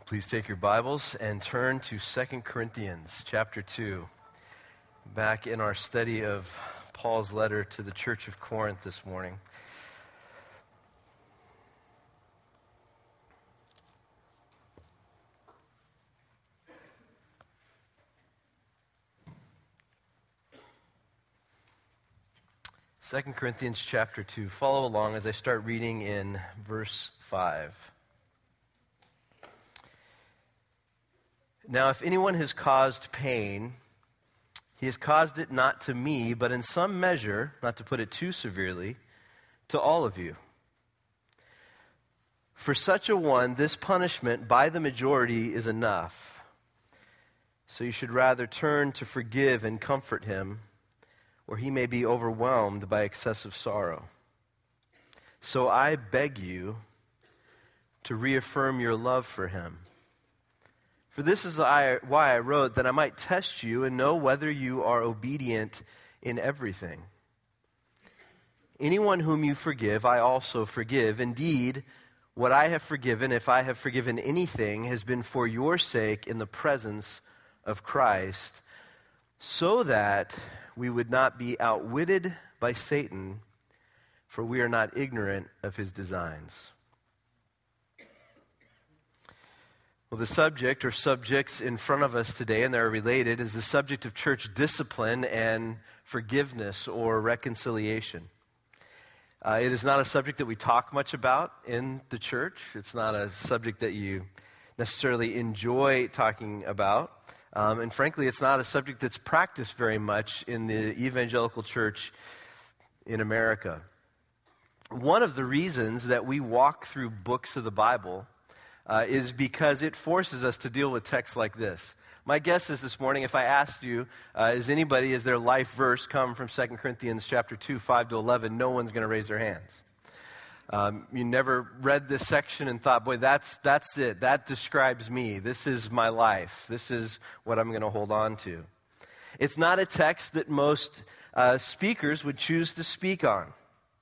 Please take your Bibles and turn to 2 Corinthians chapter 2. Back in our study of Paul's letter to the church of Corinth this morning. Second Corinthians chapter 2. Follow along as I start reading in verse 5. Now, if anyone has caused pain, he has caused it not to me, but in some measure, not to put it too severely, to all of you. For such a one, this punishment by the majority is enough. So you should rather turn to forgive and comfort him, or he may be overwhelmed by excessive sorrow. So I beg you to reaffirm your love for him. For this is why I wrote, that I might test you and know whether you are obedient in everything. Anyone whom you forgive, I also forgive. Indeed, what I have forgiven, if I have forgiven anything, has been for your sake in the presence of Christ, so that we would not be outwitted by Satan, for we are not ignorant of his designs. Well, the subject or subjects in front of us today, and they're related, is the subject of church discipline and forgiveness or reconciliation. It is not a subject that we talk much about in the church. It's not a subject that you necessarily enjoy talking about. And frankly, it's not a subject that's practiced very much in the evangelical church in America. One of the reasons that we walk through books of the Bible is because it forces us to deal with texts like this. My guess is this morning, if I asked you, has their life verse come from 2 Corinthians chapter 2, 5 to 11, no one's going to raise their hands. You never read this section and thought, boy, that's it. That describes me. This is my life. This is what I'm going to hold on to. It's not a text that most speakers would choose to speak on.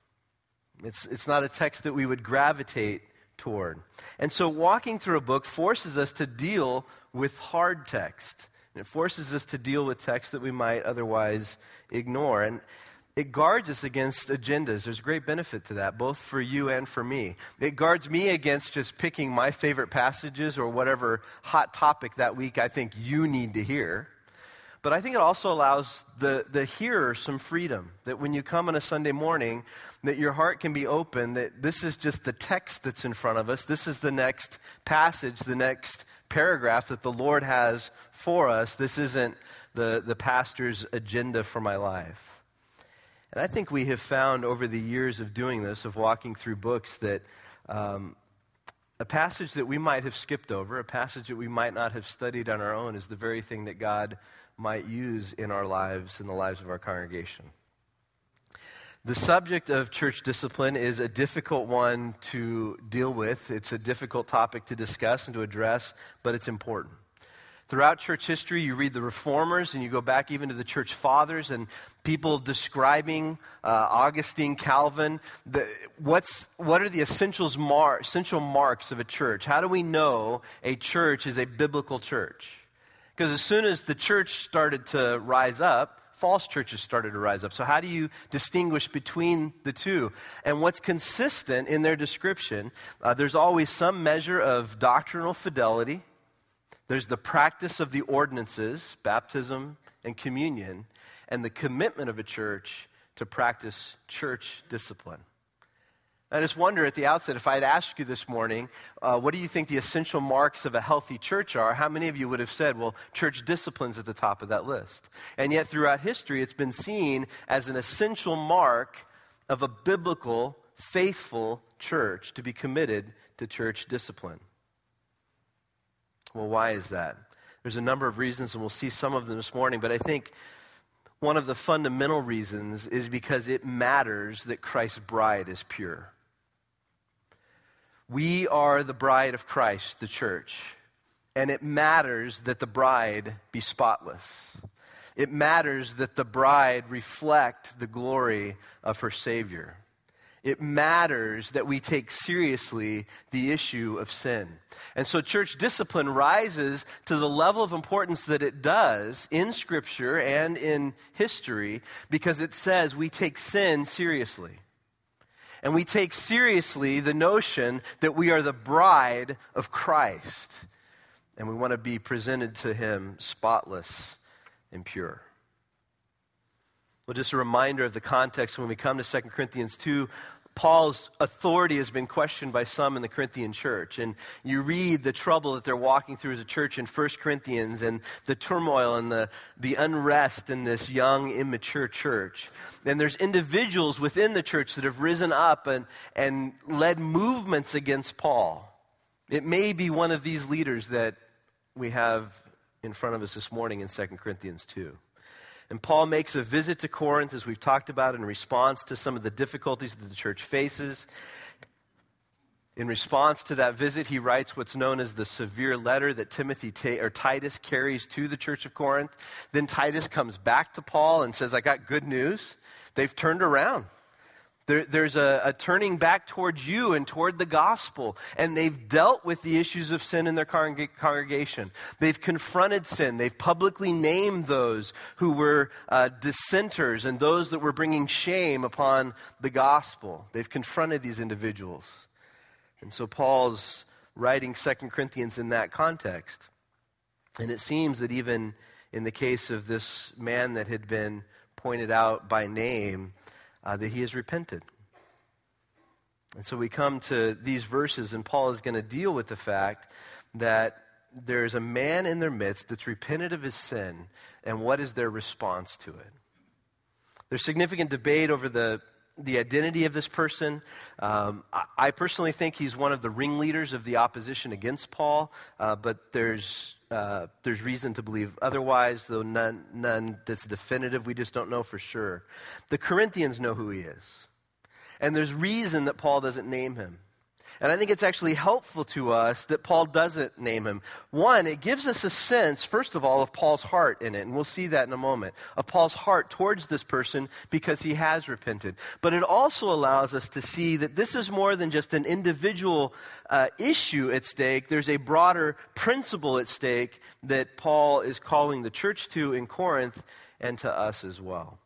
It's not a text that we would gravitate toward. And so walking through a book forces us to deal with hard text. And it forces us to deal with text that we might otherwise ignore. And it guards us against agendas. There's great benefit to that, both for you and for me. It guards me against just picking my favorite passages or whatever hot topic that week I think you need to hear. But I think it also allows the hearer some freedom, that when you come on a Sunday morning, that your heart can be open, that this is just the text that's in front of us. This is the next passage, the next paragraph that the Lord has for us. This isn't the pastor's agenda for my life. And I think we have found over the years of doing this, of walking through books, that a passage that we might have skipped over, a passage that we might not have studied on our own, is the very thing that God might use in our lives, in the lives of our congregation. The subject of church discipline is a difficult one to deal with. It's a difficult topic to discuss and to address, but it's important. Throughout church history, you read the Reformers and you go back even to the church fathers and people describing Augustine, Calvin. What are the essential marks of a church? How do we know a church is a biblical church? Because as soon as the church started to rise up, false churches started to rise up. So how do you distinguish between the two? And what's consistent in their description, there's always some measure of doctrinal fidelity. There's the practice of the ordinances, baptism and communion, and the commitment of a church to practice church discipline. I just wonder at the outset, if I had asked you this morning, what do you think the essential marks of a healthy church are? How many of you would have said, well, church discipline's at the top of that list? And yet throughout history, it's been seen as an essential mark of a biblical, faithful church to be committed to church discipline. Well, why is that? There's a number of reasons, and we'll see some of them this morning, but I think one of the fundamental reasons is because it matters that Christ's bride is pure. We are the bride of Christ, the church, and it matters that the bride be spotless. It matters that the bride reflect the glory of her Savior. It matters that we take seriously the issue of sin. And so church discipline rises to the level of importance that it does in Scripture and in history because it says we take sin seriously. And we take seriously the notion that we are the bride of Christ. And we want to be presented to him spotless and pure. Well, just a reminder of the context when we come to 2 Corinthians 2, Paul's authority has been questioned by some in the Corinthian church. And you read the trouble that they're walking through as a church in 1 Corinthians and the turmoil and the unrest in this young, immature church. And there's individuals within the church that have risen up and led movements against Paul. It may be one of these leaders that we have in front of us this morning in 2 Corinthians 2. And Paul makes a visit to Corinth, as we've talked about, in response to some of the difficulties that the church faces. In response to that visit, he writes what's known as the severe letter that Titus carries to the church of Corinth. Then Titus comes back to Paul and says, I got good news. They've turned around. There's a turning back towards you and toward the gospel. And they've dealt with the issues of sin in their congregation. They've confronted sin. They've publicly named those who were dissenters and those that were bringing shame upon the gospel. They've confronted these individuals. And so Paul's writing 2 Corinthians in that context. And it seems that even in the case of this man that had been pointed out by name, that he has repented. And so we come to these verses, and Paul is going to deal with the fact that there is a man in their midst that's repented of his sin, and what is their response to it? There's significant debate over the identity of this person. I personally think he's one of the ringleaders of the opposition against Paul, but there's reason to believe otherwise, though none that's definitive. We just don't know for sure. The Corinthians know who he is, and there's reason that Paul doesn't name him. And I think it's actually helpful to us that Paul doesn't name him. One, it gives us a sense, first of all, of Paul's heart in it, and we'll see that in a moment, of Paul's heart towards this person because he has repented. But it also allows us to see that this is more than just an individual issue at stake. There's a broader principle at stake that Paul is calling the church to in Corinth and to us as well.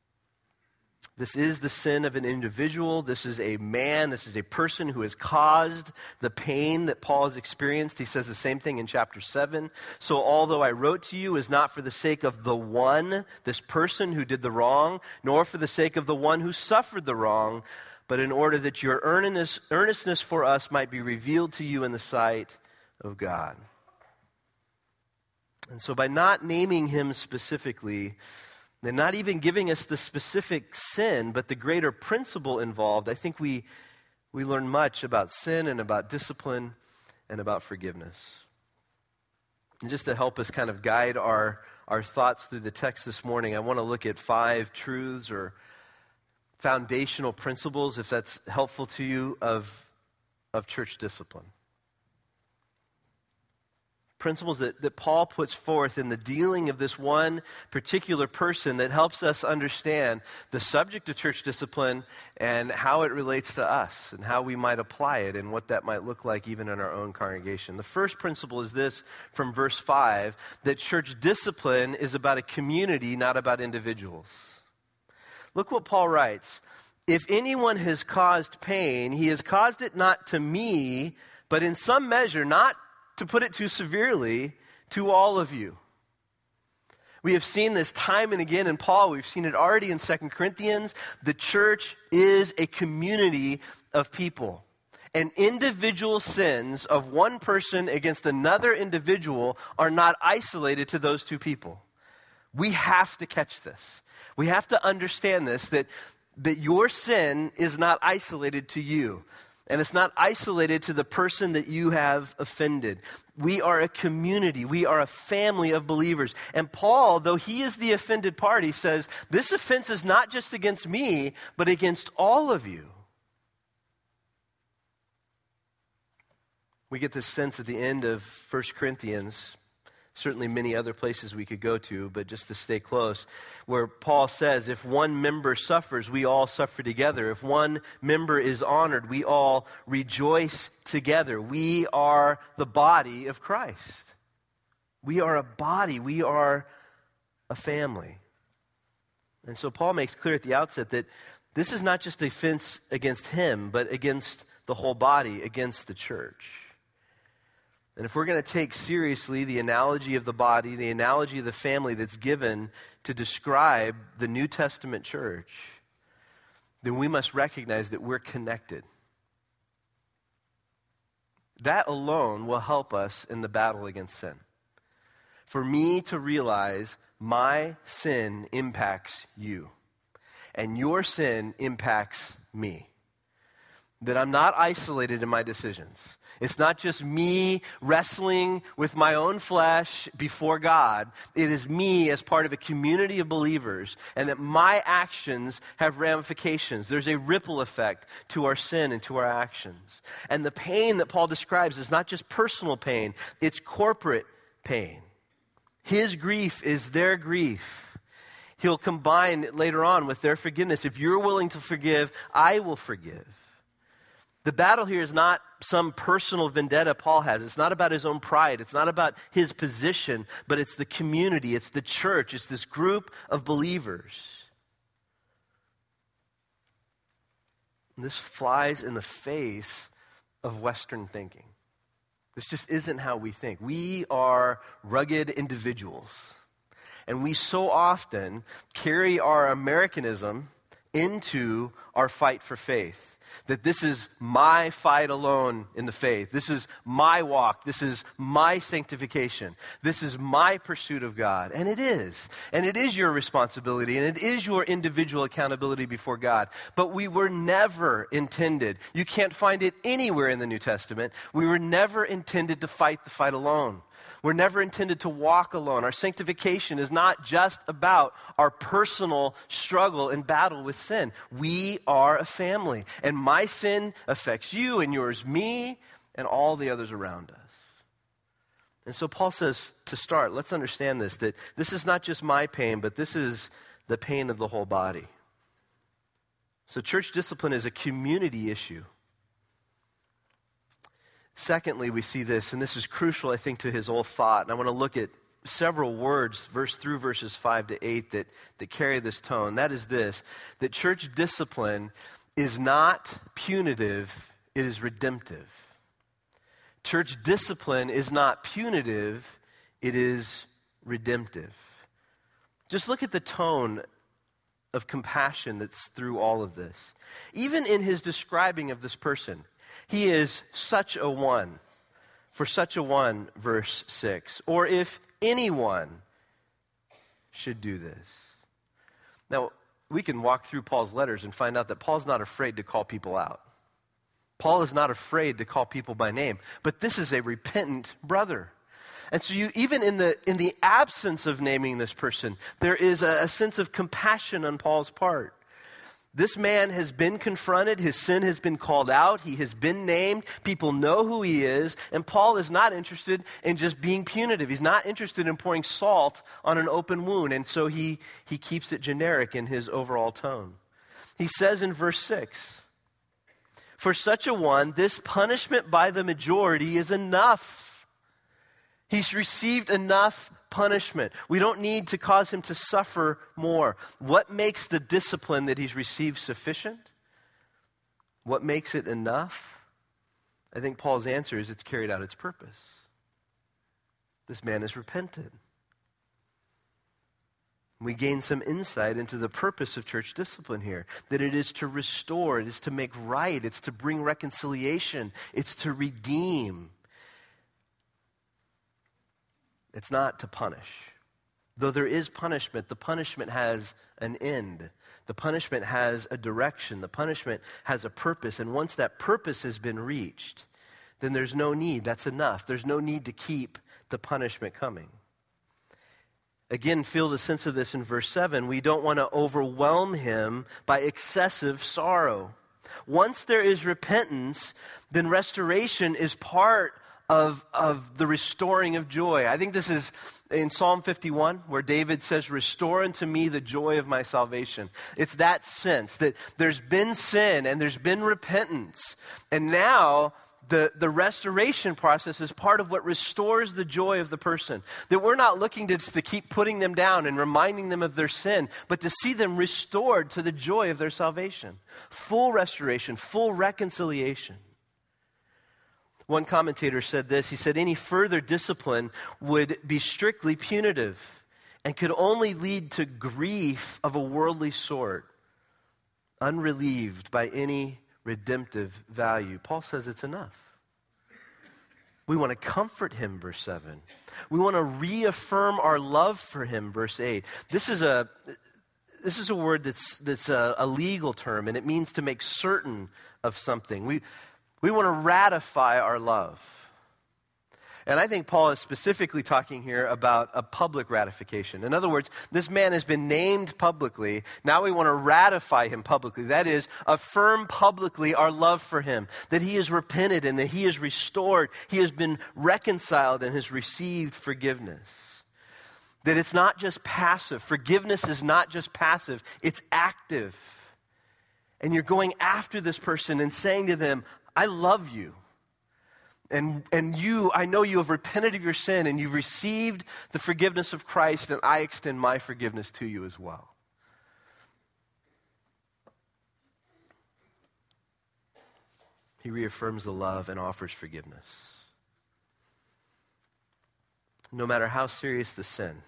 This is the sin of an individual. This is a man. This is a person who has caused the pain that Paul has experienced. He says the same thing in chapter 7. So although I wrote to you is not for the sake of the one, this person who did the wrong, nor for the sake of the one who suffered the wrong, but in order that your earnestness for us might be revealed to you in the sight of God. And so by not naming him specifically, and not even giving us the specific sin, but the greater principle involved, I think we learn much about sin and about discipline and about forgiveness. And just to help us kind of guide our thoughts through the text this morning, I want to look at 5 truths or foundational principles, if that's helpful to you, of church discipline. Principles that Paul puts forth in the dealing of this one particular person that helps us understand the subject of church discipline and how it relates to us and how we might apply it and what that might look like even in our own congregation. The first principle is this from verse 5, that church discipline is about a community, not about individuals. Look what Paul writes. If anyone has caused pain, he has caused it not to me, but in some measure, not to put it too severely, to all of you. We have seen this time and again in Paul. We've seen it already in 2 Corinthians. The church is a community of people. And individual sins of one person against another individual are not isolated to those two people. We have to catch this. We have to understand this, that your sin is not isolated to you. And it's not isolated to the person that you have offended. We are a community. We are a family of believers. And Paul, though he is the offended party, says, this offense is not just against me, but against all of you. We get this sense at the end of 1 Corinthians, Certainly many other places we could go to, but just to stay close, where Paul says, if one member suffers, we all suffer together. If one member is honored, we all rejoice together. We are the body of Christ. We are a body. We are a family. And so Paul makes clear at the outset that this is not just a offense against him, but against the whole body, against the church. And if we're going to take seriously the analogy of the body, the analogy of the family that's given to describe the New Testament church, then we must recognize that we're connected. That alone will help us in the battle against sin. For me to realize my sin impacts you, and your sin impacts me. That I'm not isolated in my decisions. It's not just me wrestling with my own flesh before God. It is me as part of a community of believers, and that my actions have ramifications. There's a ripple effect to our sin and to our actions. And the pain that Paul describes is not just personal pain, it's corporate pain. His grief is their grief. He'll combine it later on with their forgiveness. If you're willing to forgive, I will forgive. The battle here is not some personal vendetta Paul has. It's not about his own pride. It's not about his position, but it's the community. It's the church. It's this group of believers. And this flies in the face of Western thinking. This just isn't how we think. We are rugged individuals. And we so often carry our Americanism into our fight for faith. That this is my fight alone in the faith. This is my walk. This is my sanctification. This is my pursuit of God. And it is. And it is your responsibility. And it is your individual accountability before God. But we were never intended. You can't find it anywhere in the New Testament. We were never intended to fight the fight alone. We're never intended to walk alone. Our sanctification is not just about our personal struggle and battle with sin. We are a family. And my sin affects you and yours, me, and all the others around us. And so Paul says, to start, let's understand this, that this is not just my pain, but this is the pain of the whole body. So church discipline is a community issue. Secondly, we see this, and this is crucial, I think, to his whole thought. And I want to look at several words, through verses 5 to 8, that carry this tone. That is this, that church discipline is not punitive, it is redemptive. Church discipline is not punitive, it is redemptive. Just look at the tone of compassion that's through all of this. Even in his describing of this person, he is such a one, for such a one, verse 6. Or if anyone should do this. Now, we can walk through Paul's letters and find out that Paul's not afraid to call people out. Paul is not afraid to call people by name. But this is a repentant brother. And so even in the absence of naming this person, there is a sense of compassion on Paul's part. This man has been confronted. His sin has been called out. He has been named. People know who he is. And Paul is not interested in just being punitive. He's not interested in pouring salt on an open wound. And so he keeps it generic in his overall tone. He says in verse 6, for such a one, this punishment by the majority is enough. He's received enough punishment. We don't need to cause him to suffer more. What makes the discipline that he's received sufficient? What makes it enough? I think Paul's answer is it's carried out its purpose. This man has repented. We gain some insight into the purpose of church discipline here, that it is to restore, it is to make right, it's to bring reconciliation, it's to redeem. It's not to punish. Though there is punishment, the punishment has an end. The punishment has a direction. The punishment has a purpose. And once that purpose has been reached, then there's no need. That's enough. There's no need to keep the punishment coming. Again, feel the sense of this in verse 7. We don't want to overwhelm him by excessive sorrow. Once there is repentance, then restoration is part of the restoring of joy. I think this is in Psalm 51, where David says, "Restore unto me the joy of my salvation." It's that sense that there's been sin and there's been repentance. And now the restoration process is part of what restores the joy of the person. That we're not looking to keep putting them down and reminding them of their sin, but to see them restored to the joy of their salvation. Full restoration, full reconciliation. One commentator said this. He said, any further discipline would be strictly punitive and could only lead to grief of a worldly sort, unrelieved by any redemptive value. Paul says it's enough. We want to comfort him, verse 7. We want to reaffirm our love for him, verse 8. This is a word that's a legal term, and it means to make certain of something. We want to ratify our love. And I think Paul is specifically talking here about a public ratification. In other words, this man has been named publicly. Now we want to ratify him publicly. That is, affirm publicly our love for him, that he has repented and that he is restored. He has been reconciled and has received forgiveness. That it's not just passive. Forgiveness is not just passive, it's active. And you're going after this person and saying to them, I love you. And you, I know you have repented of your sin and you've received the forgiveness of Christ, and I extend my forgiveness to you as well. He reaffirms the love and offers forgiveness. No matter how serious the sin,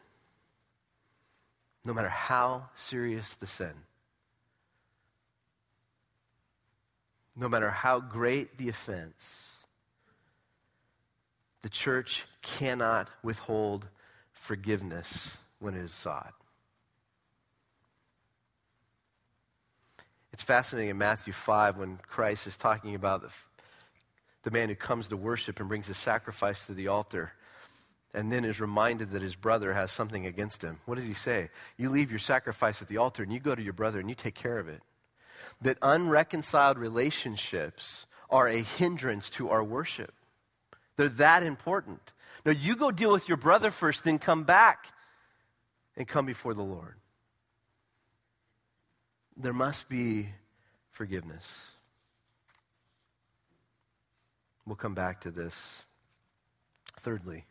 no matter how serious the sin, no matter how great the offense, the church cannot withhold forgiveness when it is sought. It's fascinating in Matthew 5 when Christ is talking about the man who comes to worship and brings a sacrifice to the altar and then is reminded that his brother has something against him. What does he say? You leave your sacrifice at the altar and you go to your brother and you take care of it. That unreconciled relationships are a hindrance to our worship. They're that important. No, you go deal with your brother first, then come back and come before the Lord. There must be forgiveness. We'll come back to this. Thirdly,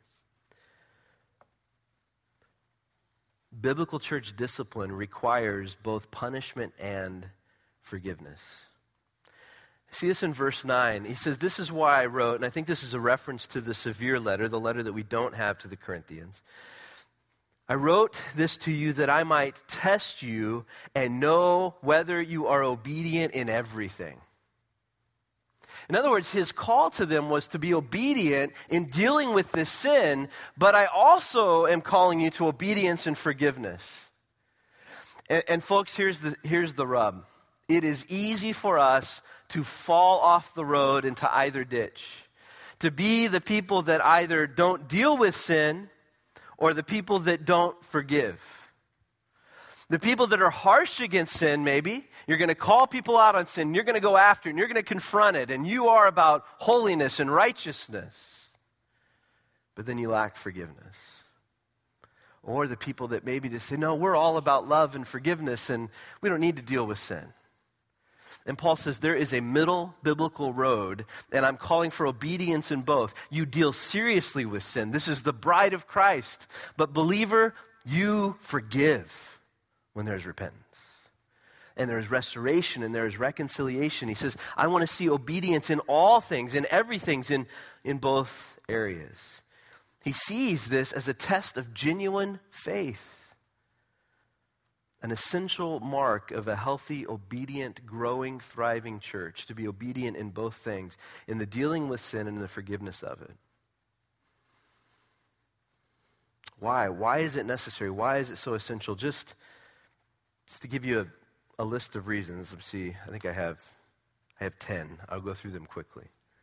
biblical church discipline requires both punishment and forgiveness. See this in verse 9. He says, this is why I wrote, and I think this is a reference to the severe letter, the letter that we don't have to the Corinthians. I wrote this to you that I might test you and know whether you are obedient in everything. In other words, his call to them was to be obedient in dealing with this sin, but I also am calling you to obedience and forgiveness. And folks, here's the rub. It is easy for us to fall off the road into either ditch. To be the people that either don't deal with sin or the people that don't forgive. The people that are harsh against sin, maybe. You're going to call people out on sin. You're going to go after it and you're going to confront it. And you are about holiness and righteousness. But then you lack forgiveness. Or the people that maybe just say, no, we're all about love and forgiveness and we don't need to deal with sin. And Paul says there is a middle biblical road, and I'm calling for obedience in both. You deal seriously with sin. This is the bride of Christ. But believer, you forgive when there's repentance. And there is restoration and there is reconciliation. He says, I want to see obedience in all things, in everything, in both areas. He sees this as a test of genuine faith. An essential mark of a healthy, obedient, growing, thriving church, to be obedient in both things, in the dealing with sin and in the forgiveness of it. Why? Why is it necessary? Why is it so essential? Just to give you a list of reasons. Let's see, I think I have 10. I'll go through them quickly.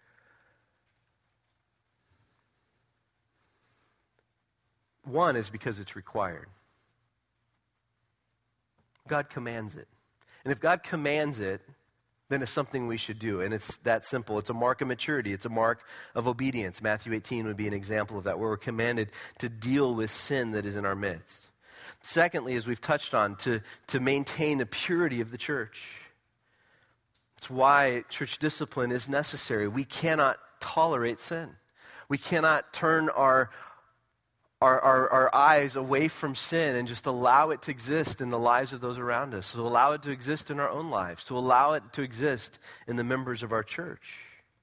One is because it's required. God commands it. And if God commands it, then it's something we should do. And it's that simple. It's a mark of maturity. It's a mark of obedience. Matthew 18 would be an example of that, where we're commanded to deal with sin that is in our midst. Secondly, as we've touched on, to maintain the purity of the church. It's why church discipline is necessary. We cannot tolerate sin. We cannot turn our eyes away from sin and just allow it to exist in the lives of those around us, to allow it to exist in our own lives, to allow it to exist in the members of our church.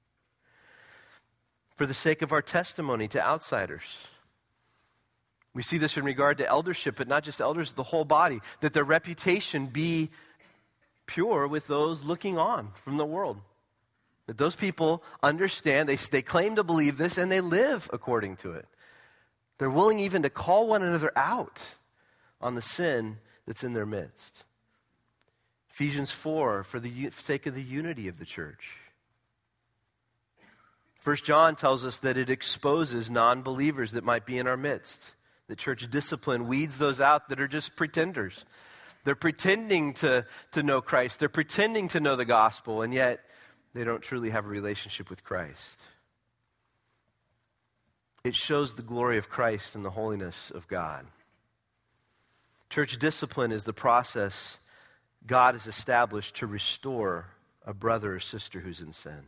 For the sake of our testimony to outsiders. We see this in regard to eldership, but not just elders, the whole body, that their reputation be pure with those looking on from the world. That those people understand, they claim to believe this, and they live according to it. They're willing even to call one another out on the sin that's in their midst. Ephesians 4, for the sake of the unity of the church. 1 John tells us that it exposes non-believers that might be in our midst. The church discipline weeds those out that are just pretenders. They're pretending to know Christ. They're pretending to know the gospel, and yet they don't truly have a relationship with Christ. It shows the glory of Christ and the holiness of God. Church discipline is the process God has established to restore a brother or sister who's in sin.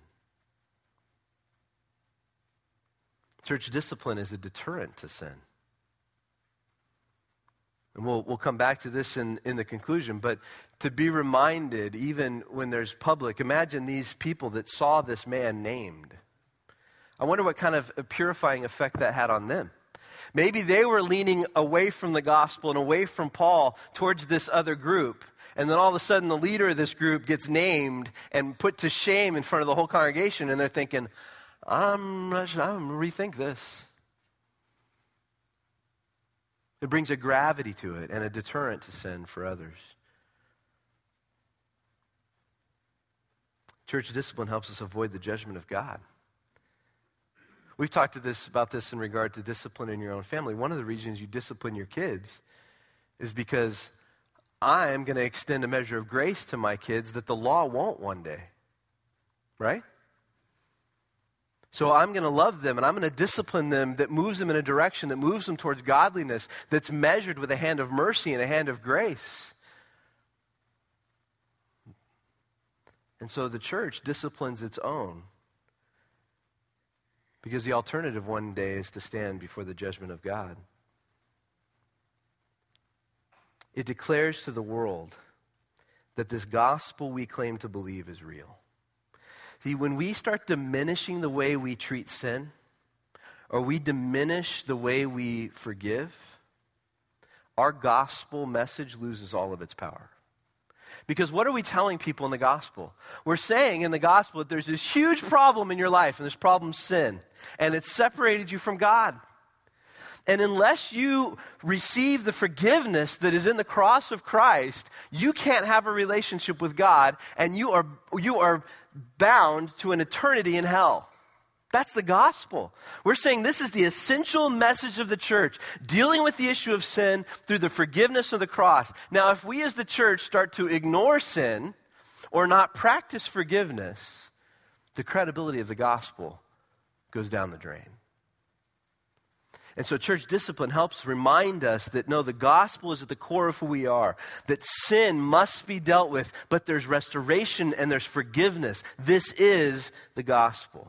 Church discipline is a deterrent to sin. And we'll come back to this in the conclusion, but to be reminded, even when there's public, imagine these people that saw this man named. I wonder what kind of a purifying effect that had on them. Maybe they were leaning away from the gospel and away from Paul towards this other group, and then all of a sudden the leader of this group gets named and put to shame in front of the whole congregation, and they're thinking, I'm going to rethink this. It brings a gravity to it and a deterrent to sin for others. Church discipline helps us avoid the judgment of God. We've talked about this in regard to discipline in your own family. One of the reasons you discipline your kids is because I'm going to extend a measure of grace to my kids that the law won't one day. Right? So I'm going to love them, and I'm going to discipline them that moves them in a direction that moves them towards godliness, that's measured with a hand of mercy and a hand of grace. And so the church disciplines its own, because the alternative one day is to stand before the judgment of God. It declares to the world that this gospel we claim to believe is real. See, when we start diminishing the way we treat sin, or we diminish the way we forgive, our gospel message loses all of its power. Because what are we telling people in the gospel? We're saying in the gospel that there's this huge problem in your life, and this problem's sin, and it's separated you from God. And unless you receive the forgiveness that is in the cross of Christ, you can't have a relationship with God, and you are bound to an eternity in hell. That's the gospel. We're saying this is the essential message of the church, dealing with the issue of sin through the forgiveness of the cross. Now, if we as the church start to ignore sin or not practice forgiveness, the credibility of the gospel goes down the drain. And so church discipline helps remind us that no, the gospel is at the core of who we are, that sin must be dealt with, but there's restoration and there's forgiveness. This is the gospel.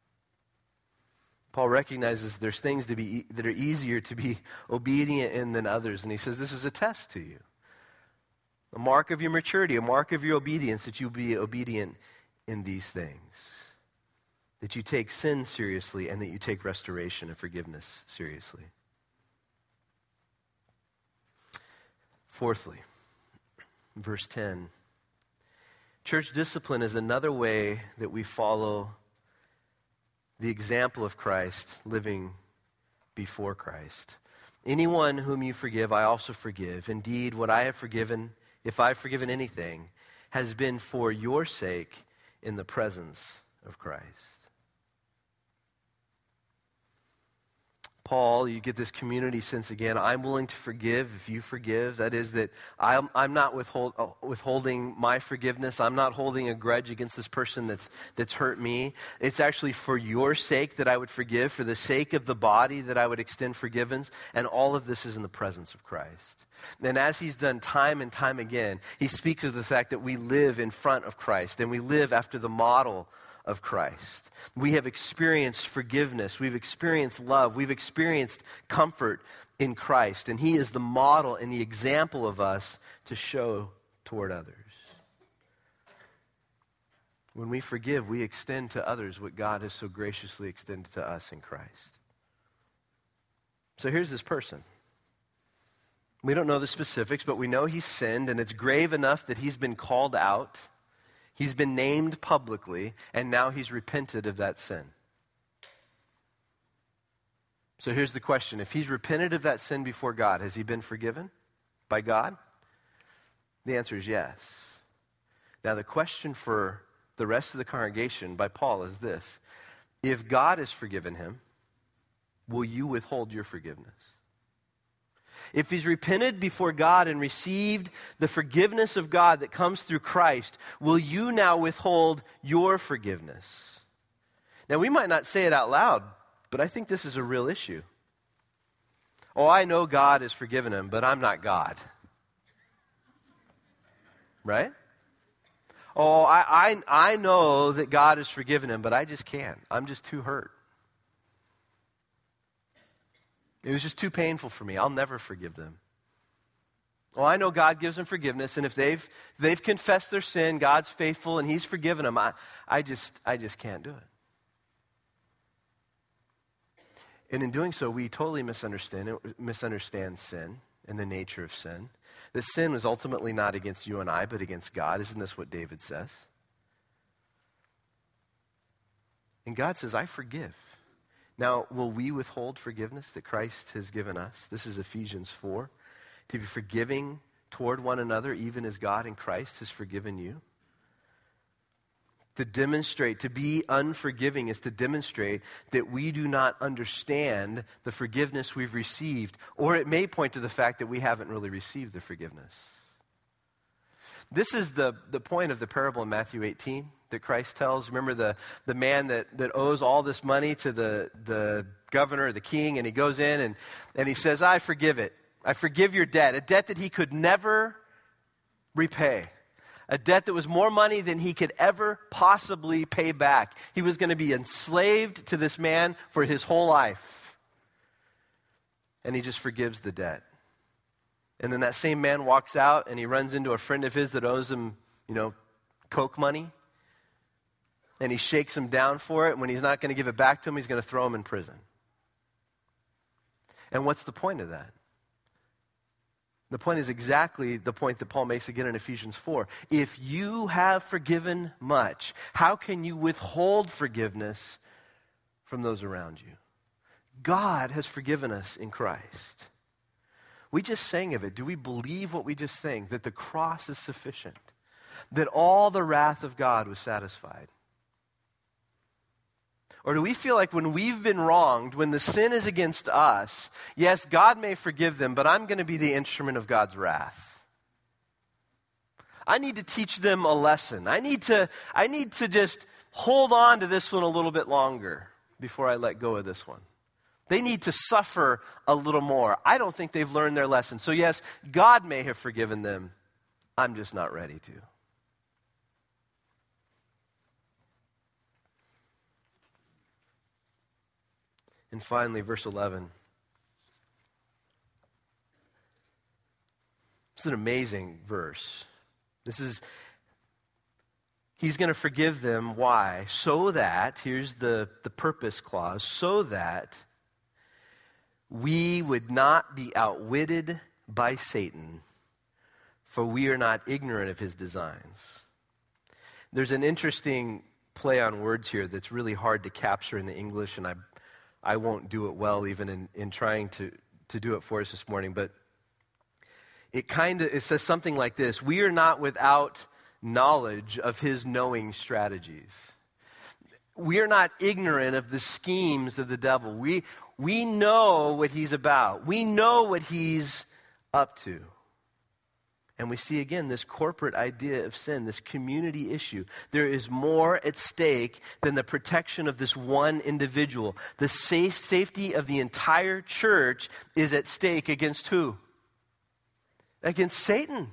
Paul recognizes there's things that are easier to be obedient in than others, and he says this is a test to you. A mark of your maturity, a mark of your obedience, that you'll be obedient in these things. That you take sin seriously and that you take restoration and forgiveness seriously. Fourthly, verse 10. Church discipline is another way that we follow the example of Christ living before Christ. Anyone whom you forgive, I also forgive. Indeed, what I have forgiven, if I've forgiven anything, has been for your sake in the presence of Christ. Paul, you get this community sense again. I'm willing to forgive if you forgive. That is that I'm not withholding my forgiveness. I'm not holding a grudge against this person that's hurt me. It's actually for your sake that I would forgive, for the sake of the body that I would extend forgiveness. And all of this is in the presence of Christ. And as he's done time and time again, he speaks of the fact that we live in front of Christ and we live after the model of Christ. We have experienced forgiveness. We've experienced love. We've experienced comfort in Christ. And he is the model and the example of us to show toward others. When we forgive, we extend to others what God has so graciously extended to us in Christ. So here's this person. We don't know the specifics, but we know he's sinned, and it's grave enough that he's been called out. He's been named publicly, and now he's repented of that sin. So here's the question. If he's repented of that sin before God, has he been forgiven by God? The answer is yes. Now the question for the rest of the congregation by Paul is this. If God has forgiven him, will you withhold your forgiveness? If he's repented before God and received the forgiveness of God that comes through Christ, will you now withhold your forgiveness? Now, we might not say it out loud, but I think this is a real issue. Oh, I know God has forgiven him, but I'm not God. Right? Oh, I know that God has forgiven him, but I just can't. I'm just too hurt. It was just too painful for me. I'll never forgive them. Well, I know God gives them forgiveness, and if they've confessed their sin, God's faithful, and he's forgiven them. I just can't do it. And in doing so, we totally misunderstand sin and the nature of sin. The sin was ultimately not against you and I, but against God. Isn't this what David says? And God says, I forgive. Now, will we withhold forgiveness that Christ has given us? This is Ephesians 4. To be forgiving toward one another, even as God in Christ has forgiven you. To demonstrate, to be unforgiving is to demonstrate that we do not understand the forgiveness we've received, or it may point to the fact that we haven't really received the forgiveness. This is the point of the parable in Matthew 18 that Christ tells. Remember the man that owes all this money to the governor, the king, and he goes in and he says, I forgive it. I forgive your debt, a debt that he could never repay, a debt that was more money than he could ever possibly pay back. He was going to be enslaved to this man for his whole life. And he just forgives the debt. And then that same man walks out and he runs into a friend of his that owes him, Coke money. And he shakes him down for it. And when he's not going to give it back to him, he's going to throw him in prison. And what's the point of that? The point is exactly the point that Paul makes again in Ephesians 4. If you have forgiven much, how can you withhold forgiveness from those around you? God has forgiven us in Christ. We just sang of it. Do we believe what we just sang? That the cross is sufficient. That all the wrath of God was satisfied. Or do we feel like when we've been wronged, when the sin is against us, yes, God may forgive them, but I'm going to be the instrument of God's wrath. I need to teach them a lesson. I need to just hold on to this one a little bit longer before I let go of this one. They need to suffer a little more. I don't think they've learned their lesson. So yes, God may have forgiven them. I'm just not ready to. And finally, verse 11. This is an amazing verse. He's going to forgive them. Why? So that, here's the purpose clause, so that we would not be outwitted by Satan, for we are not ignorant of his designs. There's an interesting play on words here that's really hard to capture in the English, and I won't do it well even in trying to do it for us this morning, but it says something like this: we are not without knowledge of his knowing strategies. We are not ignorant of the schemes of the devil. We know what he's about. We know what he's up to. And we see again this corporate idea of sin, this community issue. There is more at stake than the protection of this one individual. The safety of the entire church is at stake against who? Against Satan.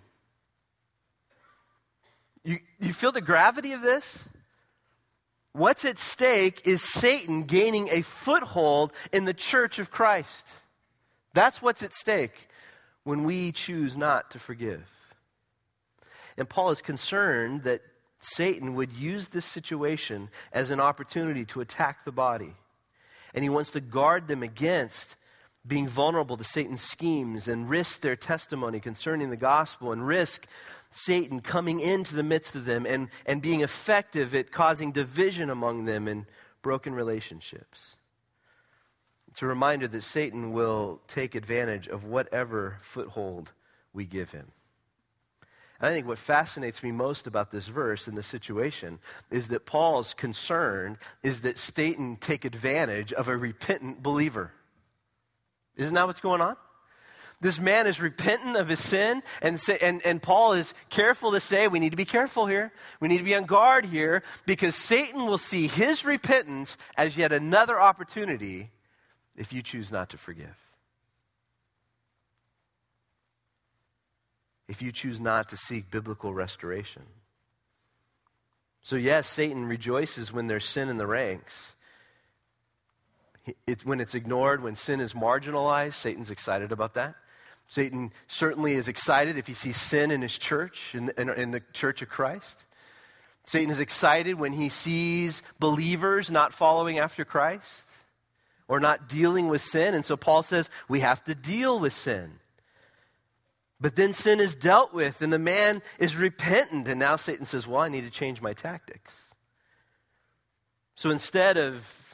You feel the gravity of this? What's at stake is Satan gaining a foothold in the church of Christ. That's what's at stake when we choose not to forgive. And Paul is concerned that Satan would use this situation as an opportunity to attack the body. And he wants to guard them against being vulnerable to Satan's schemes and risk their testimony concerning the gospel and risk Satan coming into the midst of them and being effective at causing division among them and broken relationships. It's a reminder that Satan will take advantage of whatever foothold we give him. And I think what fascinates me most about this verse and this situation is that Paul's concern is that Satan take advantage of a repentant believer. Isn't that what's going on? This man is repentant of his sin, and Paul is careful to say, we need to be careful here. We need to be on guard here, because Satan will see his repentance as yet another opportunity if you choose not to forgive. If you choose not to seek biblical restoration. So yes, Satan rejoices when there's sin in the ranks. When it's ignored, when sin is marginalized, Satan's excited about that. Satan certainly is excited if he sees sin in his church, in the church of Christ. Satan is excited when he sees believers not following after Christ or not dealing with sin. And so Paul says we have to deal with sin. But then sin is dealt with and the man is repentant. And now Satan says, well, I need to change my tactics. So instead of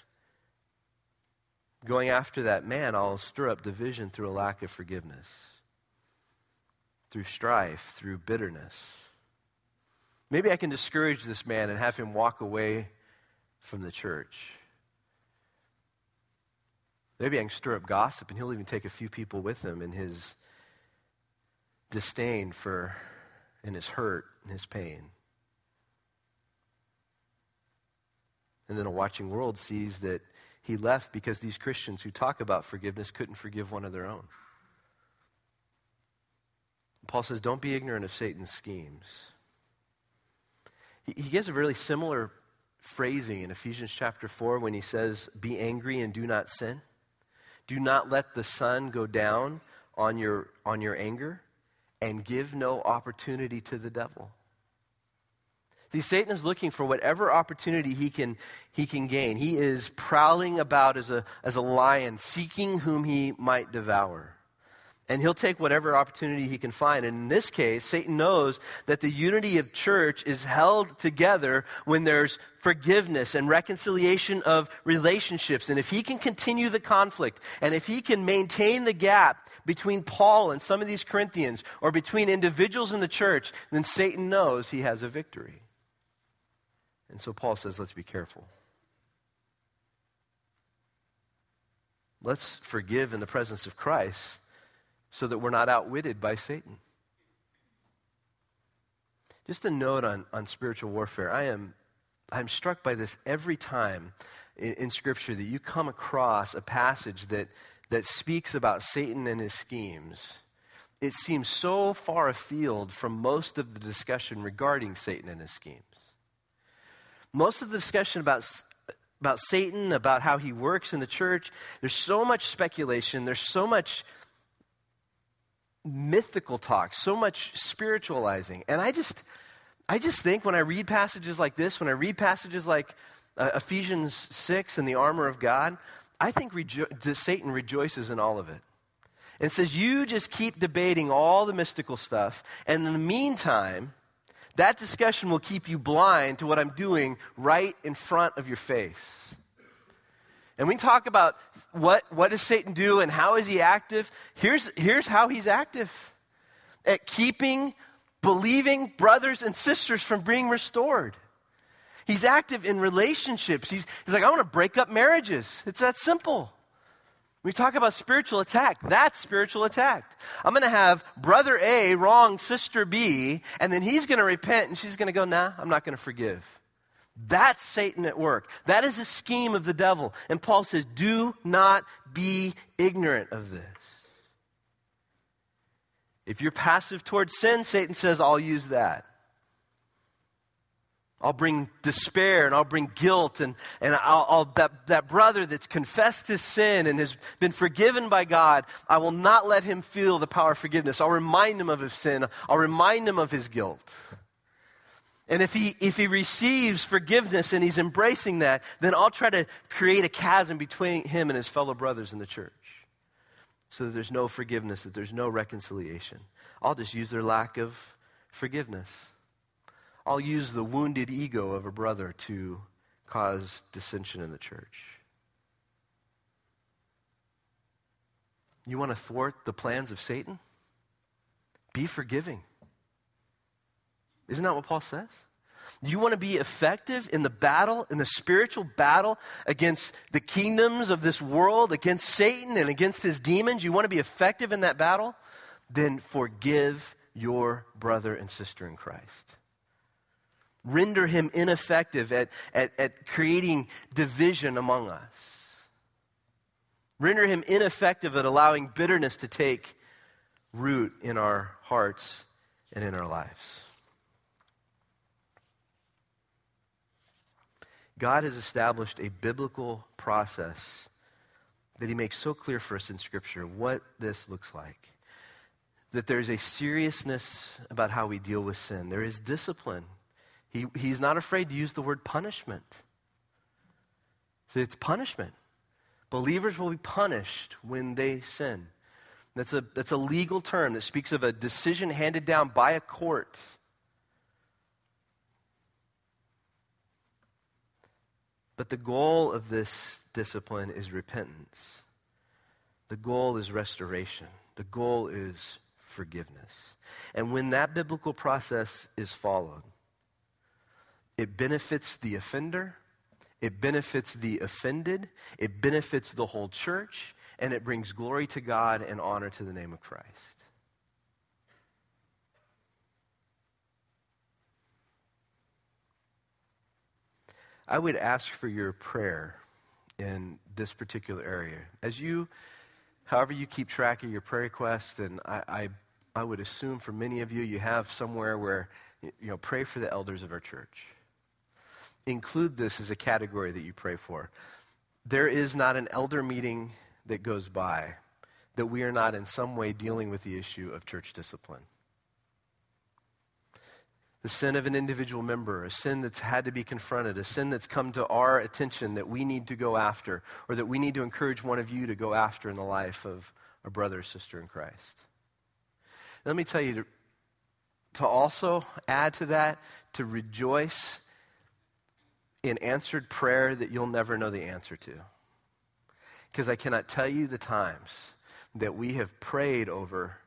going after that man, I'll stir up division through a lack of forgiveness, through strife, through bitterness. Maybe I can discourage this man and have him walk away from the church. Maybe I can stir up gossip and he'll even take a few people with him in his disdain for, and his hurt and his pain. And then a watching world sees that he left because these Christians who talk about forgiveness couldn't forgive one of their own. Paul says, don't be ignorant of Satan's schemes. He gives a really similar phrasing in Ephesians chapter 4 when he says, be angry and do not sin. Do not let the sun go down on your anger, and give no opportunity to the devil. See, Satan is looking for whatever opportunity he can gain. He is prowling about as a lion, seeking whom he might devour. And he'll take whatever opportunity he can find. And in this case, Satan knows that the unity of church is held together when there's forgiveness and reconciliation of relationships. And if he can continue the conflict, and if he can maintain the gap between Paul and some of these Corinthians, or between individuals in the church, then Satan knows he has a victory. And so Paul says, let's be careful. Let's forgive in the presence of Christ, so that we're not outwitted by Satan. Just a note on spiritual warfare. I'm struck by this every time in Scripture that you come across a passage that speaks about Satan and his schemes. It seems so far afield from most of the discussion regarding Satan and his schemes. Most of the discussion about Satan, about how he works in the church, there's so much speculation, there's so much mythical talk, so much spiritualizing. And I just think when I read passages like this, when I read passages like Ephesians 6 and the armor of God, I think Satan rejoices in all of it. And says, you just keep debating all the mystical stuff, and in the meantime, that discussion will keep you blind to what I'm doing right in front of your face. And we talk about what does Satan do and how is he active. Here's how he's active. At keeping believing brothers and sisters from being restored. He's active in relationships. He's like, I want to break up marriages. It's that simple. We talk about spiritual attack. That's spiritual attack. I'm going to have brother A wrong sister B, and then he's going to repent, and she's going to go, nah, I'm not going to forgive. That's Satan at work. That is a scheme of the devil. And Paul says, do not be ignorant of this. If you're passive towards sin, Satan says, I'll use that. I'll bring despair and I'll bring guilt and that brother that's confessed his sin and has been forgiven by God, I will not let him feel the power of forgiveness. I'll remind him of his sin. I'll remind him of his guilt. And if he receives forgiveness and he's embracing that, then I'll try to create a chasm between him and his fellow brothers in the church so that there's no forgiveness, that there's no reconciliation. I'll just use their lack of forgiveness. I'll use the wounded ego of a brother to cause dissension in the church. You want to thwart the plans of Satan? Be forgiving. Isn't that what Paul says? You want to be effective in the battle, in the spiritual battle against the kingdoms of this world, against Satan and against his demons? You want to be effective in that battle? Then forgive your brother and sister in Christ. Render him ineffective at creating division among us. Render him ineffective at allowing bitterness to take root in our hearts and in our lives. God has established a biblical process that he makes so clear for us in Scripture what this looks like. That there's a seriousness about how we deal with sin. There is discipline. He's not afraid to use the word punishment. So it's punishment. Believers will be punished when they sin. That's a legal term that speaks of a decision handed down by a court. But the goal of this discipline is repentance. The goal is restoration. The goal is forgiveness. And when that biblical process is followed, it benefits the offender, it benefits the offended, it benefits the whole church, and it brings glory to God and honor to the name of Christ. I would ask for your prayer in this particular area. However you keep track of your prayer requests, and I would assume for many of you, you have somewhere where, pray for the elders of our church. Include this as a category that you pray for. There is not an elder meeting that goes by that we are not in some way dealing with the issue of church discipline. The sin of an individual member, a sin that's had to be confronted, a sin that's come to our attention that we need to go after, or that we need to encourage one of you to go after in the life of a brother or sister in Christ. Let me tell you, to also add to that, to rejoice in answered prayer that you'll never know the answer to. Because I cannot tell you the times that we have prayed over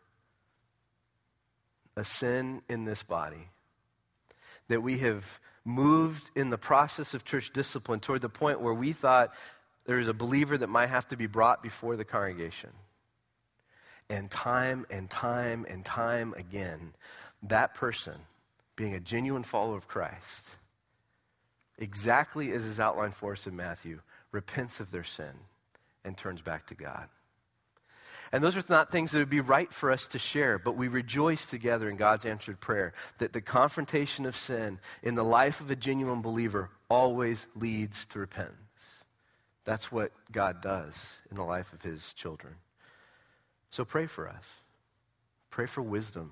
a sin in this body, that we have moved in the process of church discipline toward the point where we thought there was a believer that might have to be brought before the congregation. And time and time and time again, that person, being a genuine follower of Christ, exactly as is outlined for us in Matthew, repents of their sin and turns back to God. And those are not things that would be right for us to share, but we rejoice together in God's answered prayer that the confrontation of sin in the life of a genuine believer always leads to repentance. That's what God does in the life of his children. So pray for us. Pray for wisdom.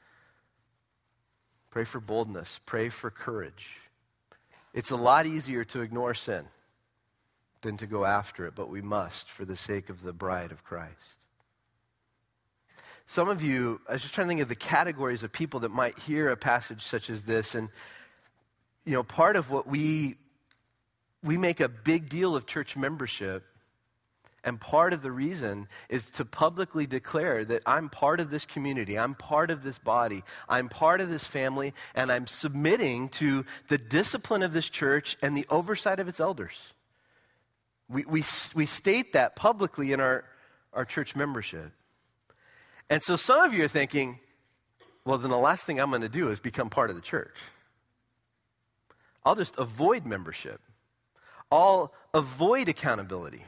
Pray for boldness. Pray for courage. It's a lot easier to ignore sin than to go after it, but we must for the sake of the bride of Christ. Some of you, I was just trying to think of the categories of people that might hear a passage such as this, and part of what we make a big deal of church membership And part of the reason is to publicly declare that I'm part of this community, I'm part of this body, I'm part of this family, and I'm submitting to the discipline of this church and the oversight of its elders. We state that publicly in our church membership. And so some of you are thinking, well, then the last thing I'm going to do is become part of the church. I'll just avoid membership. I'll avoid accountability.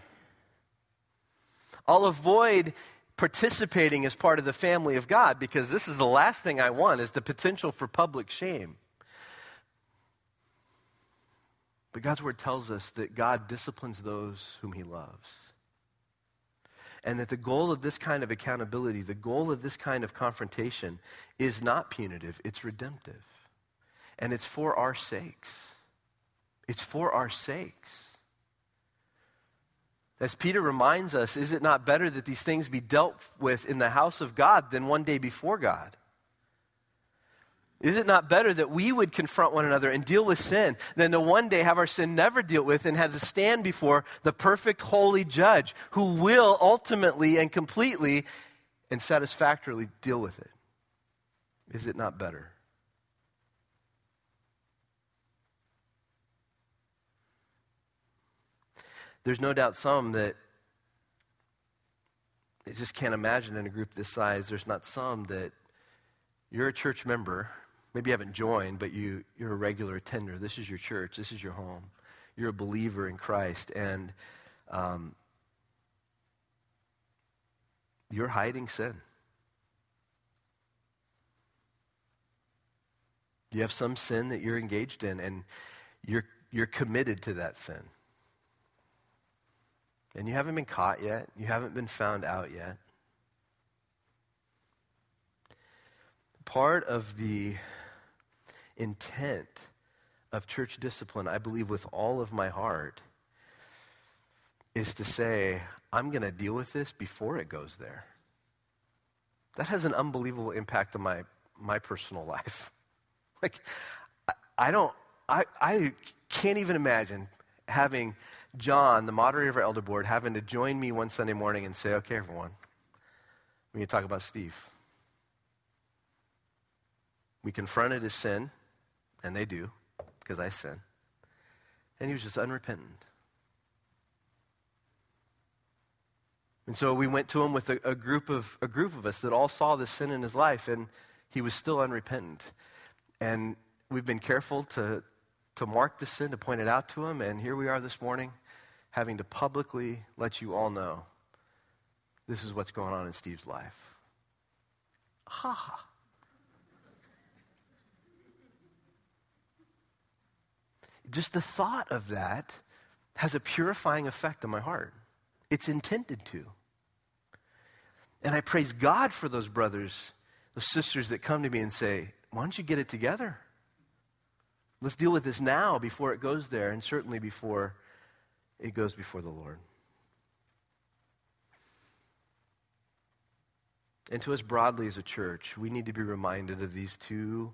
I'll avoid participating as part of the family of God because this is the last thing I want is the potential for public shame. But God's word tells us that God disciplines those whom he loves. And that the goal of this kind of accountability, the goal of this kind of confrontation is not punitive, it's redemptive. And it's for our sakes. It's for our sakes. As Peter reminds us, is it not better that these things be dealt with in the house of God than one day before God? Is it not better that we would confront one another and deal with sin than to one day have our sin never dealt with and have to stand before the perfect, holy judge who will ultimately and completely and satisfactorily deal with it? Is it not better? There's no doubt some that I just can't imagine in a group this size, there's not some that you're a church member. Maybe you haven't joined, but you're a regular attender. This is your church. This is your home. You're a believer in Christ. And you're hiding sin. You have some sin that you're engaged in, and you're committed to that sin. And you haven't been caught yet. You haven't been found out yet. Part of the intent of church discipline, I believe with all of my heart, is to say, I'm going to deal with this before it goes there. That has an unbelievable impact on my personal life. Like, I can't even imagine having John, the moderator of our elder board, having to join me one Sunday morning and say, okay, everyone, we're going to talk about Steve. We confronted his sin, and they do, because I sin. And he was just unrepentant. And so we went to him with a group of us that all saw this sin in his life, and he was still unrepentant. And we've been careful to mark the sin, to point it out to him, and here we are this morning, having to publicly let you all know this is what's going on in Steve's life. Ha! Just the thought of that has a purifying effect on my heart. It's intended to. And I praise God for those brothers, those sisters that come to me and say, why don't you get it together? Let's deal with this now before it goes there, and certainly before it goes before the Lord. And to us broadly as a church, we need to be reminded of these two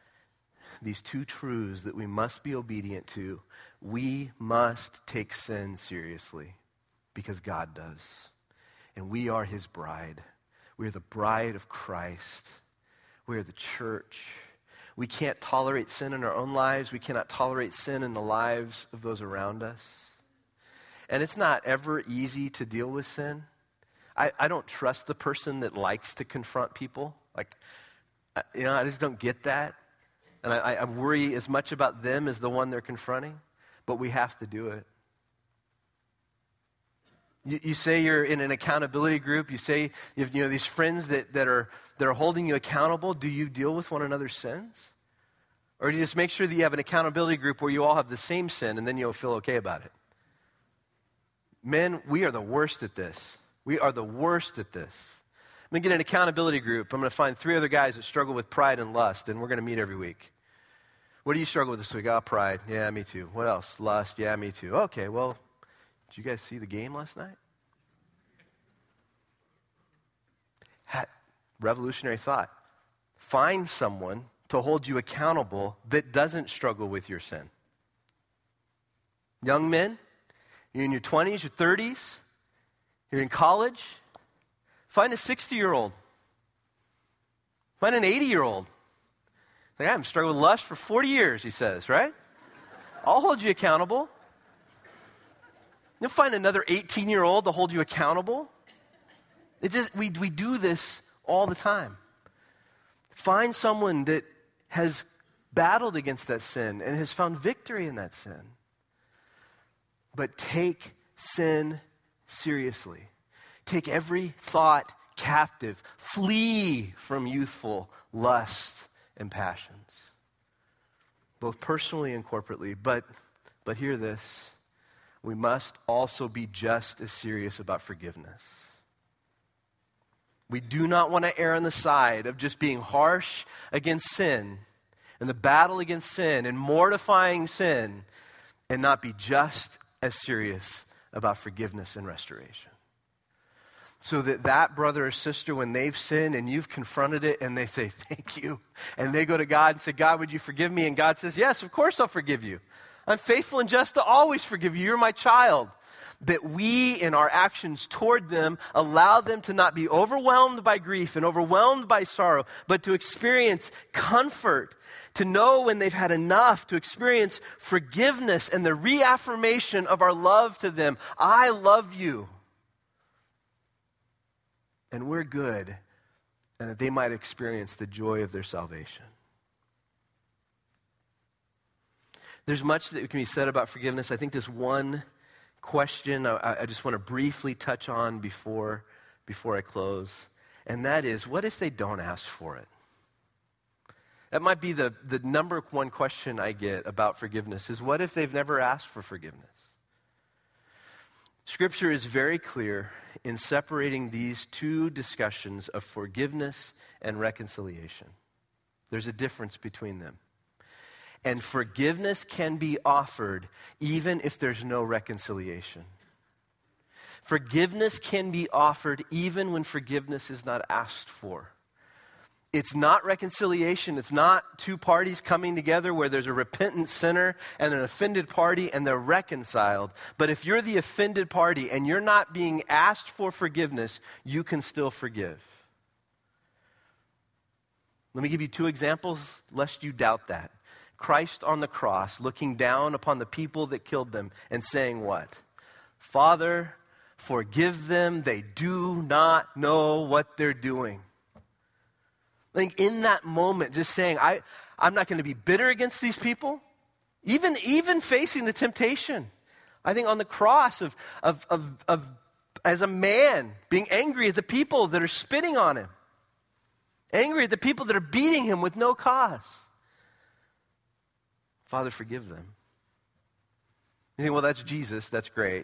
truths that we must be obedient to. We must take sin seriously because God does. And we are his bride. We are the bride of Christ. We are the church. We can't tolerate sin in our own lives. We cannot tolerate sin in the lives of those around us. And it's not ever easy to deal with sin. I don't trust the person that likes to confront people. Like, I just don't get that. And I worry as much about them as the one they're confronting. But we have to do it. You say you're in an accountability group. You say you have these friends that are holding you accountable. Do you deal with one another's sins? Or do you just make sure that you have an accountability group where you all have the same sin and then you'll feel okay about it? Men, we are the worst at this. We are the worst at this. I'm going to get an accountability group. I'm going to find 3 other guys that struggle with pride and lust, and we're going to meet every week. What do you struggle with this week? Oh, pride. Yeah, me too. What else? Lust. Yeah, me too. Okay, well, did you guys see the game last night? Revolutionary thought. Find someone to hold you accountable that doesn't struggle with your sin. Young men, you're in your 20s, your 30s, You're in college? Find a 60-year-old. Find an 80-year-old. Like, I'm struggling with lust for 40 years, he says, right? I'll hold you accountable. You'll find another 18-year-old to hold you accountable. We do this all the time. Find someone that has battled against that sin and has found victory in that sin. But take sin seriously. Take every thought captive. Flee from youthful lust and passions, both personally and corporately. But hear this. We must also be just as serious about forgiveness. We do not want to err on the side of just being harsh against sin and the battle against sin and mortifying sin and not be just as serious about forgiveness and restoration. So that brother or sister, when they've sinned and you've confronted it and they say, thank you, and they go to God and say, God, would you forgive me? And God says, yes, of course I'll forgive you. I'm faithful and just to always forgive you. You're my child. That we, in our actions toward them, allow them to not be overwhelmed by grief and overwhelmed by sorrow, but to experience comfort, to know when they've had enough, to experience forgiveness and the reaffirmation of our love to them. I love you. And we're good, and that they might experience the joy of their salvation. There's much that can be said about forgiveness. I think this one question I just want to briefly touch on before I close, and that is, what if they don't ask for it? That might be the number one question I get about forgiveness is, what if they've never asked for forgiveness? Scripture is very clear in separating these two discussions of forgiveness and reconciliation. There's a difference between them. And forgiveness can be offered even if there's no reconciliation. Forgiveness can be offered even when forgiveness is not asked for. It's not reconciliation. It's not two parties coming together where there's a repentant sinner and an offended party and they're reconciled. But if you're the offended party and you're not being asked for forgiveness, you can still forgive. Let me give you two examples lest you doubt that. Christ on the cross looking down upon the people that killed them and saying what? Father, forgive them. They do not know what they're doing. I think in that moment, just saying, I'm not going to be bitter against these people, even facing the temptation. I think on the cross of as a man, being angry at the people that are spitting on him, angry at the people that are beating him with no cause. Father, forgive them. You think, well, that's Jesus, that's great.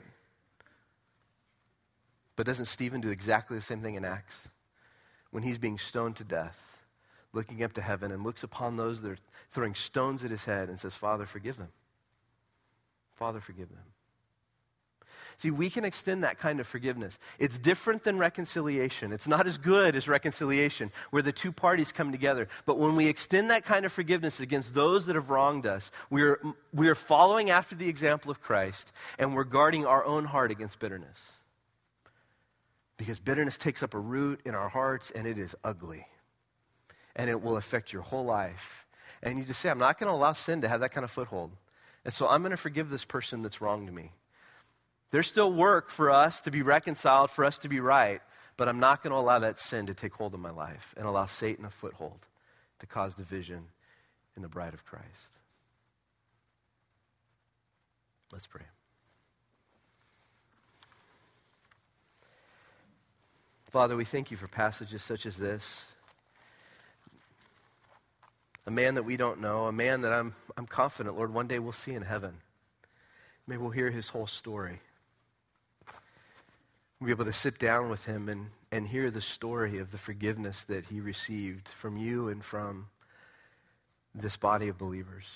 But doesn't Stephen do exactly the same thing in Acts? When he's being stoned to death, looking up to heaven and looks upon those that are throwing stones at his head and says, Father, forgive them. Father, forgive them. See, we can extend that kind of forgiveness. It's different than reconciliation. It's not as good as reconciliation, where the two parties come together. But when we extend that kind of forgiveness against those that have wronged us, we are following after the example of Christ, and we're guarding our own heart against bitterness. Because bitterness takes up a root in our hearts, and it is ugly. And it will affect your whole life. And you just say, I'm not going to allow sin to have that kind of foothold. And so I'm going to forgive this person that's wronged me. There's still work for us to be reconciled, for us to be right, but I'm not going to allow that sin to take hold of my life and allow Satan a foothold to cause division in the bride of Christ. Let's pray. Father, we thank you for passages such as this. A man that we don't know, a man that I'm confident, Lord, one day we'll see in heaven. Maybe we'll hear his whole story. We'll be able to sit down with him and hear the story of the forgiveness that he received from you and from this body of believers.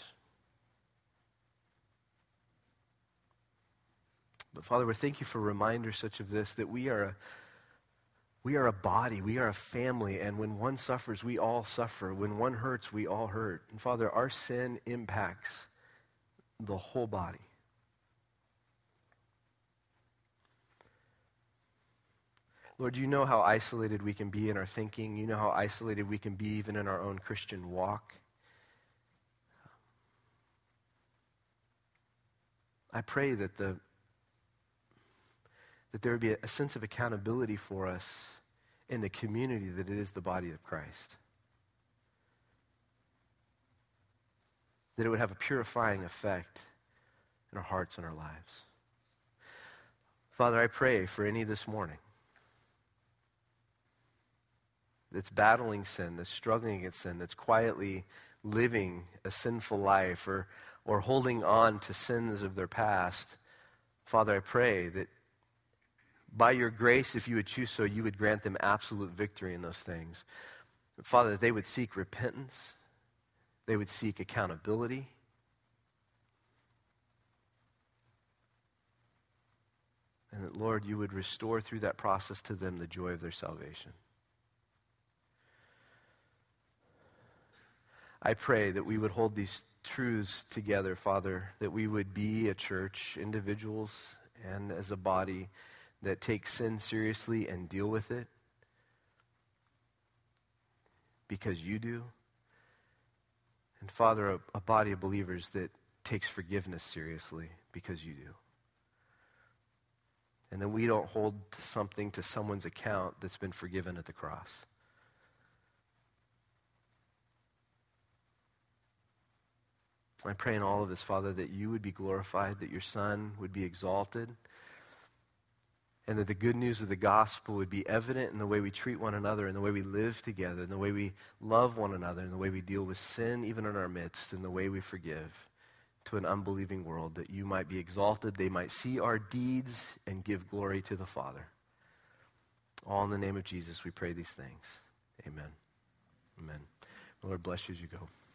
But Father, we thank you for reminders such as this, that we are a body, we are a family, and when one suffers, we all suffer. When one hurts, we all hurt. And Father, our sin impacts the whole body. Lord, you know how isolated we can be in our thinking. You know how isolated we can be even in our own Christian walk. I pray that there would be a sense of accountability for us in the community that it is the body of Christ. That it would have a purifying effect in our hearts and our lives. Father, I pray for any this morning that's battling sin, that's struggling against sin, that's quietly living a sinful life or holding on to sins of their past. Father, I pray that by your grace, if you would choose so, you would grant them absolute victory in those things. Father, that they would seek repentance. They would seek accountability. And that, Lord, you would restore through that process to them the joy of their salvation. I pray that we would hold these truths together, Father, that we would be a church, individuals and as a body, that takes sin seriously and deal with it because you do. And Father, a body of believers that takes forgiveness seriously because you do. And then we don't hold something to someone's account that's been forgiven at the cross. I pray in all of this, Father, that you would be glorified, that your Son would be exalted, and that the good news of the gospel would be evident in the way we treat one another, in the way we live together, in the way we love one another, in the way we deal with sin even in our midst, in the way we forgive to an unbelieving world, that you might be exalted, they might see our deeds and give glory to the Father. All in the name of Jesus we pray these things. Amen. Amen. The Lord bless you as you go.